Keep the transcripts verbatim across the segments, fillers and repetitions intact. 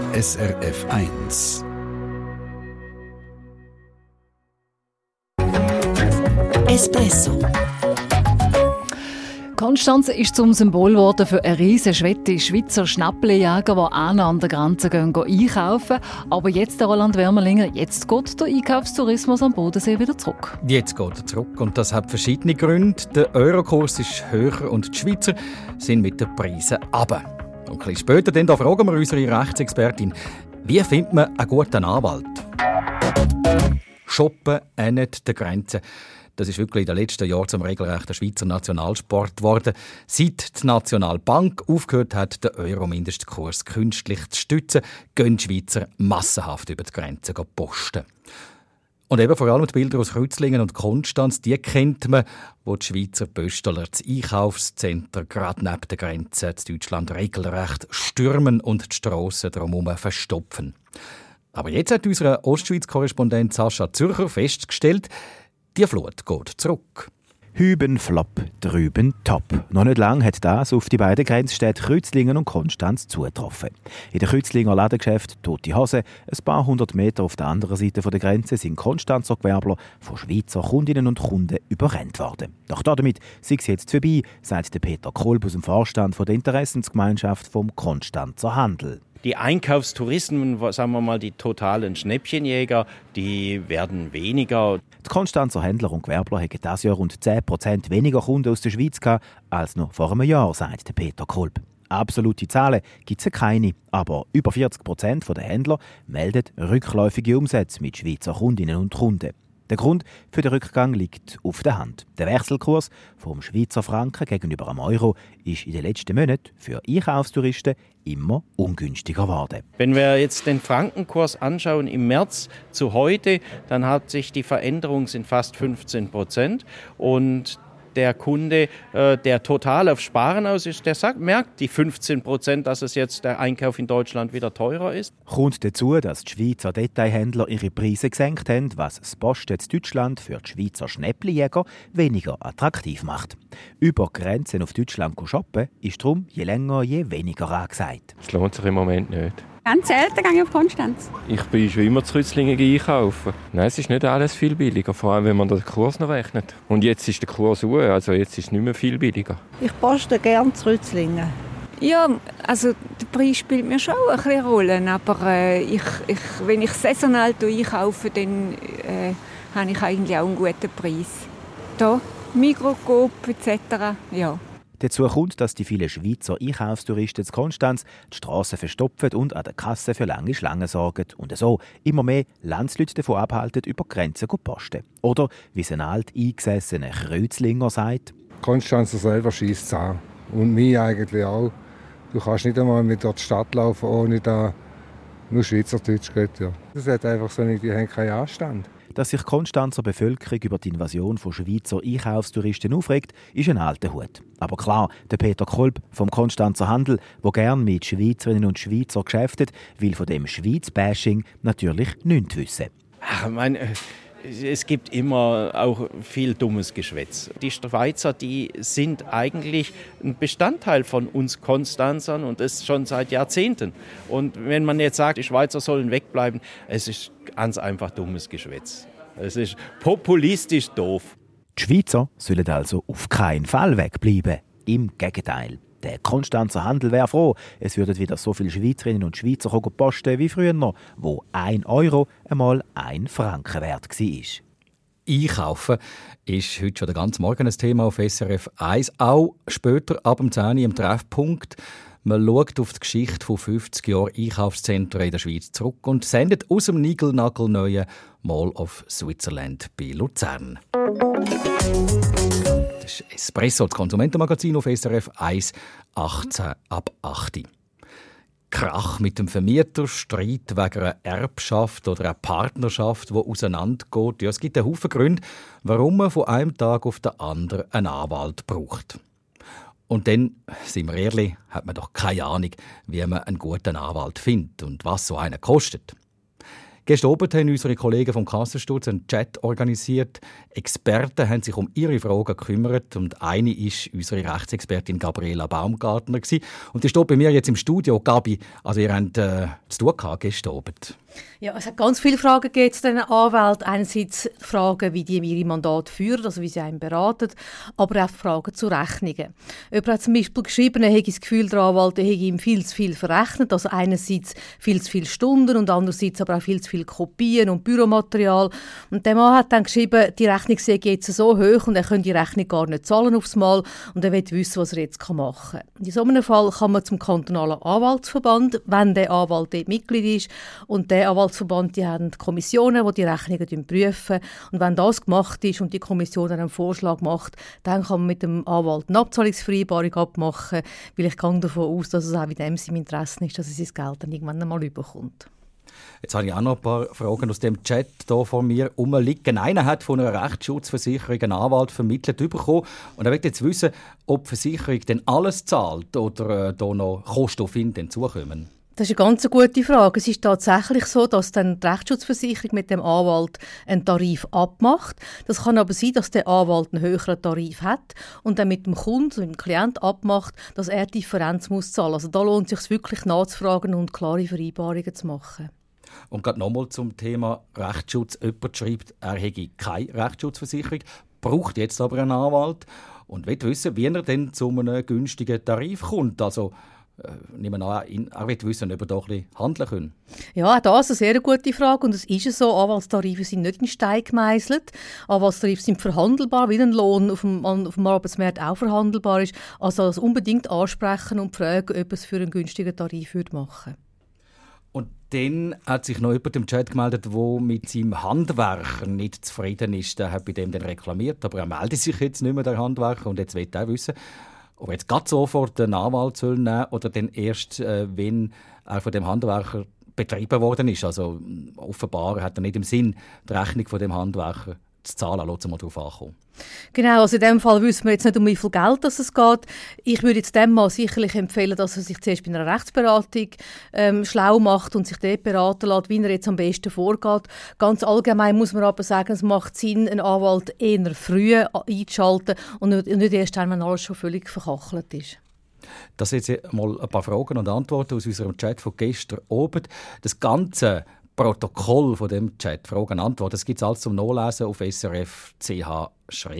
S R F eins. Espresso. Konstanz ist zum Symbol geworden für eine riesen Schwette Schweizer Schnäppchenjäger, die an der Grenze gehen, gehen einkaufen. Aber jetzt, Roland Wermelinger, jetzt geht der Einkaufstourismus am Bodensee wieder zurück. Jetzt geht er zurück und das hat verschiedene Gründe. Der Eurokurs ist höher und die Schweizer sind mit den Preisen runter. Und ein bisschen später dann, da fragen wir unsere Rechtsexpertin, wie findet man einen guten Anwalt? Shoppen ähnelt der Grenze. Das ist wirklich in den letzten Jahren zum regelrechten Schweizer Nationalsport geworden. Seit die Nationalbank aufgehört hat, den Euro-Mindestkurs künstlich zu stützen, gehen die Schweizer massenhaft über die Grenze posten. Und eben vor allem die Bilder aus Kreuzlingen und Konstanz, die kennt man, wo die Schweizer Pöstler das Einkaufszentrum gerade neben der Grenze zu Deutschland regelrecht stürmen und die Strassen drumherum verstopfen. Aber jetzt hat unser Ostschweiz-Korrespondent Sascha Zürcher festgestellt, die Flut geht zurück. Hüben Flop, drüben Top. Noch nicht lange hat das auf die beiden Grenzstädte Kreuzlingen und Konstanz zugetroffen. In den Kreuzlinger Ladengeschäft «Tote Hose», ein paar hundert Meter auf der anderen Seite der Grenze, sind Konstanzer Gewerbler von Schweizer Kundinnen und Kunden überrennt worden. Doch damit sei es jetzt vorbei, sagt Peter Kolb aus dem Vorstand der Interessensgemeinschaft vom Konstanzer Handel. Die Einkaufstouristen, sagen wir mal die totalen Schnäppchenjäger, die werden weniger. Die Konstanzer Händler und Gewerbler haben dieses Jahr rund zehn Prozent weniger Kunden aus der Schweiz gehabt als noch vor einem Jahr, sagt Peter Kolb. Absolute Zahlen gibt es keine, aber über vierzig Prozent der Händler melden rückläufige Umsätze mit Schweizer Kundinnen und Kunden. Der Grund für den Rückgang liegt auf der Hand. Der Wechselkurs vom Schweizer Franken gegenüber dem Euro ist in den letzten Monaten für Einkaufstouristen immer ungünstiger geworden. Wenn wir jetzt den Frankenkurs anschauen im März zu heute, dann hat sich die Veränderung sind fast fünfzehn Prozent und der Kunde, äh, der total auf Sparen aus ist, der sagt, merkt die fünfzehn Prozent, dass es jetzt der Einkauf in Deutschland wieder teurer ist. Kommt dazu, dass die Schweizer Detailhändler ihre Preise gesenkt haben, was das Posten in Deutschland für die Schweizer Schnäppchenjäger weniger attraktiv macht. Über Grenzen auf Deutschland zu shoppen ist darum je länger, je weniger angesagt. Es lohnt sich im Moment nicht. Ganz selten gehe ich auf Konstanz. Ich bin schon immer zu Rützlingen einkaufen. Nein, es ist nicht alles viel billiger, vor allem wenn man den Kurs noch rechnet. Und jetzt ist der Kurs hoch, also jetzt ist es nicht mehr viel billiger. Ich poste gerne zu Rützlingen. Ja, also der Preis spielt mir schon ein bisschen Rolle, aber äh, ich, ich, wenn ich saisonal einkaufe, dann äh, habe ich eigentlich auch einen guten Preis. Hier, Migros, Coop et cetera. Ja. Dazu kommt, dass die vielen Schweizer Einkaufstouristen zu Konstanz die Strassen verstopfen und an der Kasse für lange Schlangen sorgen und so immer mehr Landsleute davon abhalten, über die Grenzen zu posten. Oder, wie es ein alt eingesessener Kreuzlinger sagt: Konstanzer selber schiesst es an. Und mich eigentlich auch. Du kannst nicht einmal mit durch die Stadt laufen, ohne da nur Schweizerdeutsch geht. Ja. Das hat einfach so nicht, die haben keinen Anstand. Dass sich die Konstanzer Bevölkerung über die Invasion von Schweizer Einkaufstouristen aufregt, ist ein alter Hut. Aber klar, der Peter Kolb vom Konstanzer Handel, der gern mit Schweizerinnen und Schweizer geschäftet, will von dem Schweiz-Bashing natürlich nichts wissen. Ach, ich meine, es gibt immer auch viel dummes Geschwätz. Die Schweizer, die sind eigentlich ein Bestandteil von uns Konstanzern und das schon seit Jahrzehnten. Und wenn man jetzt sagt, die Schweizer sollen wegbleiben, es ist ganz einfach dummes Geschwätz. Es ist populistisch doof. Die Schweizer sollen also auf keinen Fall wegbleiben. Im Gegenteil. Der Konstanzer Handel wäre froh, es würden wieder so viele Schweizerinnen und Schweizer posten wie früher, wo ein Euro einmal ein Franken wert war. Einkaufen ist heute schon den ganzen Morgen ein Thema auf S R F eins, auch später ab dem zehn Uhr im Treffpunkt. Man schaut auf die Geschichte von fünfzig Jahren Einkaufszentren in der Schweiz zurück und sendet aus dem Nigelnagelneuen Mall of Switzerland bei Luzern. Das ist Espresso, das Konsumentenmagazin auf S R F eins, achtzehn ab acht. Krach mit dem Vermieter, Streit wegen einer Erbschaft oder einer Partnerschaft, die auseinandergeht. Ja, es gibt einen Haufen Gründe, warum man von einem Tag auf den anderen einen Anwalt braucht. Und dann, sind wir ehrlich, hat man doch keine Ahnung, wie man einen guten Anwalt findet und was so einer kostet. Gestern Abend haben unsere Kollegen vom Kassensturz einen Chat organisiert. Experten haben sich um ihre Fragen gekümmert und eine war unsere Rechtsexpertin Gabriela Baumgartner. Und die steht bei mir jetzt im Studio. Gabi, also ihr habt äh, zu tun gehabt gestern Abend. Ja, es hat ganz viele Fragen gegeben zu diesen Anwälten. Einerseits Fragen, wie die ihre Mandate führen, also wie sie einen beraten, aber auch Fragen zu Rechnungen. Jemand hat zum Beispiel geschrieben, er hätte das Gefühl, der Anwalt hätte ihm viel zu viel verrechnet, also einerseits viel zu viele Stunden und andererseits aber auch viel zu viele Kopien und Büromaterial. Und der Mann hat dann geschrieben, die Rechnung sei jetzt so hoch und er könne die Rechnung gar nicht zahlen aufs Mal und er will wissen, was er jetzt machen kann. In so einem Fall kann man zum kantonalen Anwaltsverband, wenn der Anwalt dort Mitglied ist, und der Anwaltsverband, die haben Kommissionen, die die Rechnungen prüfen. Und wenn das gemacht ist und die Kommission dann einen Vorschlag macht, dann kann man mit dem Anwalt eine Abzahlungsvereinbarung abmachen, weil ich gehe davon aus, dass es auch in dem seinem Interesse ist, dass er sein Geld dann irgendwann einmal überkommt. Jetzt habe ich auch noch ein paar Fragen aus dem Chat hier vor mir rumliegen. Einer hat von einer Rechtsschutzversicherung einen Anwalt vermittelt bekommen und er will jetzt wissen, ob die Versicherung denn alles zahlt oder äh, da noch Kosten auf ihn zukommen. Das ist eine ganz gute Frage. Es ist tatsächlich so, dass dann die Rechtsschutzversicherung mit dem Anwalt einen Tarif abmacht. Das kann aber sein, dass der Anwalt einen höheren Tarif hat und dann mit dem Kunden, mit dem Klient abmacht, dass er die Differenz muss zahlen. Also da lohnt es sich wirklich nachzufragen und klare Vereinbarungen zu machen. Und gerade nochmal zum Thema Rechtsschutz. Jemand schreibt, er hätte keine Rechtsschutzversicherung, braucht jetzt aber einen Anwalt und will wissen, wie er denn zu einem günstigen Tarif kommt. Also, nehmen an, er will wissen, ob er doch ein bisschen handeln kann. Ja, auch das ist eine sehr gute Frage. Und es ist so, Anwaltstarife sind nicht in Stein gemeißelt. Anwaltstarife sind verhandelbar, wie ein Lohn auf dem, auf dem Arbeitsmarkt auch verhandelbar ist. Also das unbedingt ansprechen und fragen, ob es für einen günstigen Tarif machen würde. Und dann hat sich noch jemand im Chat gemeldet, der mit seinem Handwerker nicht zufrieden ist. Der hat bei dem dann reklamiert, aber er meldet sich jetzt nicht mehr, der Handwerker. Und jetzt will er wissen, ob er jetzt gerade sofort einen Anwalt nehmen soll oder dann erst, äh, wenn er von dem Handwerker betrieben worden ist. Also offenbar hat er nicht im Sinn, die Rechnung von dem Handwerker zu zahlen. Lass uns mal darauf ankommen. Genau, also in diesem Fall wissen wir jetzt nicht, um wie viel Geld es geht. Ich würde jetzt dem mal sicherlich empfehlen, dass er sich zuerst bei einer Rechtsberatung ähm, schlau macht und sich dort beraten lässt, wie er jetzt am besten vorgeht. Ganz allgemein muss man aber sagen, es macht Sinn, einen Anwalt eher früh einzuschalten und nicht erst dann, wenn alles schon völlig verkachelt ist. Das sind jetzt mal ein paar Fragen und Antworten aus unserem Chat von gestern Abend. Das ganze Protokoll von dem Chat, Fragen und Antworten, das gibt es alles zum Nachlesen auf S R F C H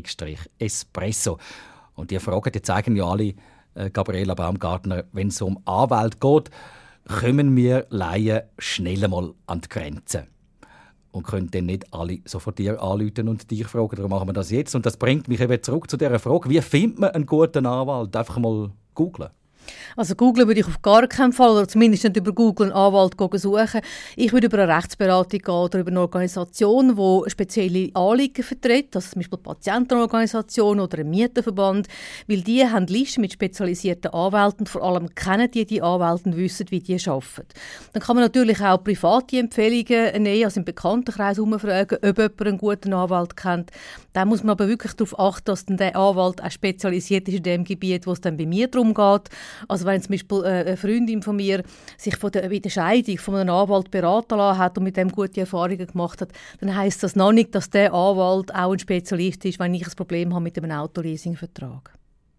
Espresso. Und die Fragen, die zeigen ja alle, äh, Gabriela Baumgartner, wenn es um Anwälte geht, kommen wir Laien schnell mal an die Grenze. Und können dann nicht alle sofort dir anrufen und dich fragen. Darum machen wir das jetzt. Und das bringt mich eben zurück zu dieser Frage, wie findet man einen guten Anwalt? Einfach mal googlen. Also googlen würde ich auf gar keinen Fall, oder zumindest nicht über Google einen Anwalt suchen. Ich würde über eine Rechtsberatung gehen oder über eine Organisation, die spezielle Anliegen vertritt, also zum Beispiel eine Patientenorganisation oder ein Mietenverband, weil die haben Listen mit spezialisierten Anwälten und vor allem kennen die die Anwälte und wissen, wie die arbeiten. Dann kann man natürlich auch private Empfehlungen nehmen, also im Bekanntenkreis herumfragen, ob jemand einen guten Anwalt kennt. Dann muss man aber wirklich darauf achten, dass dann der Anwalt auch spezialisiert ist in dem Gebiet, wo es dann bei mir darum geht. Also wenn zum Beispiel eine Freundin von mir sich von der, bei der Scheidung von einem Anwalt beraten lassen hat und mit dem gute Erfahrungen gemacht hat, dann heisst das noch nicht, dass der Anwalt auch ein Spezialist ist, wenn ich ein Problem habe mit einem Autoleasingvertrag.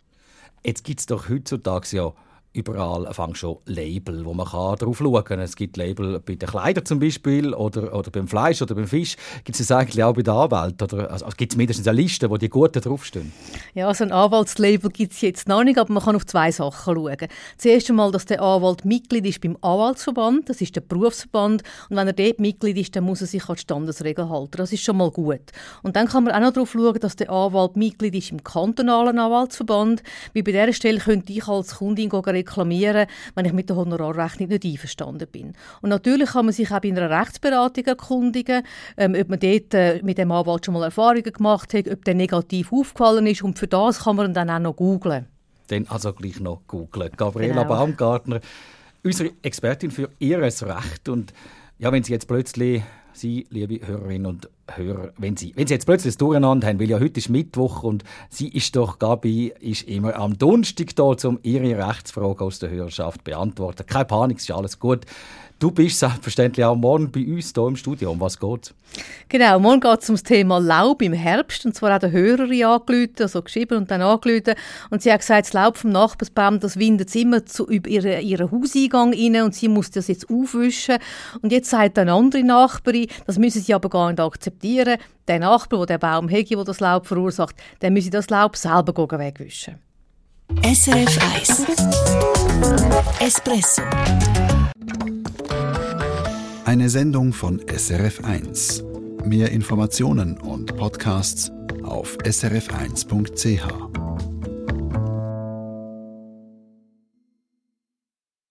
Jetzt gibt es doch heutzutage ja überall fang schon Label, wo man drauf schauen kann. Es gibt Label bei den Kleidern zum Beispiel oder, oder beim Fleisch oder beim Fisch. Gibt es das eigentlich auch bei der Anwalt? Oder also gibt es mindestens eine Liste, wo die Guten draufstehen? Ja, so ein Anwaltslabel gibt es jetzt noch nicht, aber man kann auf zwei Sachen schauen. Zuerst einmal, dass der Anwalt Mitglied ist beim Anwaltsverband, das ist der Berufsverband. Und wenn er dort Mitglied ist, dann muss er sich an die Standesregeln halten. Das ist schon mal gut. Und dann kann man auch noch darauf schauen, dass der Anwalt Mitglied ist im kantonalen Anwaltsverband. Weil bei dieser Stelle könnte ich als Kundin reklamieren, wenn ich mit der Honorarrechnung nicht einverstanden bin. Und natürlich kann man sich auch bei einer Rechtsberatung erkundigen, ähm, ob man dort äh, mit dem Anwalt schon mal Erfahrungen gemacht hat, ob der negativ aufgefallen ist. Und für das kann man dann auch noch googlen. Dann also gleich noch googlen. Gabriela Genau. Baumgartner, unsere Expertin für Ihres Recht. Und ja, wenn Sie jetzt plötzlich, Sie, liebe Hörerinnen und Hörer, wenn Sie, wenn Sie jetzt plötzlich das Durcheinander haben, weil ja heute ist Mittwoch und sie ist doch, Gabi, ist immer am Donnerstag da, um Ihre Rechtsfragen aus der Hörerschaft zu beantworten. Keine Panik, ist alles gut. Du bist selbstverständlich auch morgen bei uns hier im Studio. Um was geht's? Genau, morgen geht es um das Thema Laub im Herbst. Und zwar hat eine Hörerin angerufen, also geschrieben und dann angerufen. Und sie hat gesagt, das Laub vom Nachbarsbaum, das windet immer zu über ihren, ihren Hauseingang rein und sie muss das jetzt aufwischen. Und jetzt sagt eine andere Nachbarin, das müssen sie aber gar nicht akzeptieren. Der Nachbar, der den Baum hegt, der das Laub verursacht, der müsse das Laub selber wegwischen. S R F eins Espresso. Eine Sendung von S R F eins. Mehr Informationen und Podcasts auf s r f eins punkt c h.